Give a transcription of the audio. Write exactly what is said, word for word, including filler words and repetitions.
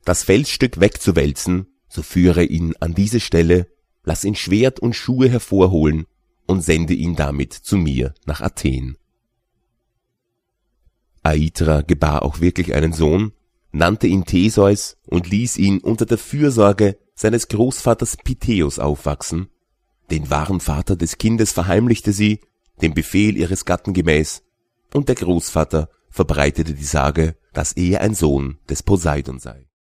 das Felsstück wegzuwälzen, so führe ihn an diese Stelle, lass ihn Schwert und Schuhe hervorholen und sende ihn damit zu mir nach Athen. Aithra gebar auch wirklich einen Sohn, nannte ihn Theseus und ließ ihn unter der Fürsorge seines Großvaters Pittheus aufwachsen. Den wahren Vater des Kindes verheimlichte sie, dem Befehl ihres Gatten gemäß, und der Großvater verbreitete die Sage, dass er ein Sohn des Poseidon sei.